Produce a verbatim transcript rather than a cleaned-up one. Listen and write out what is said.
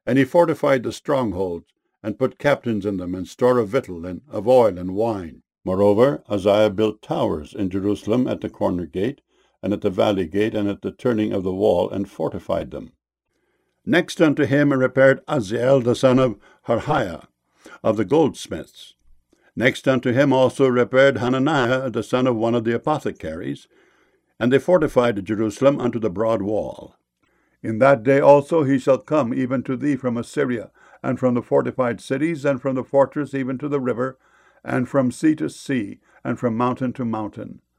And he fortified the strongholds, and put captains in them, and store of victual, and of oil, and wine. Moreover, Uzziah built towers in Jerusalem at the corner gate, and at the valley gate, and at the turning of the wall, and fortified them. Next unto him repaired Uzziel the son of Harhaiah, of the goldsmiths. Next unto him also repaired Hananiah the son of one of the apothecaries, and they fortified Jerusalem unto the broad wall. In that day also he shall come even to thee from Assyria, and from the fortified cities, and from the fortress even to the river, and from sea to sea, and from mountain to mountain.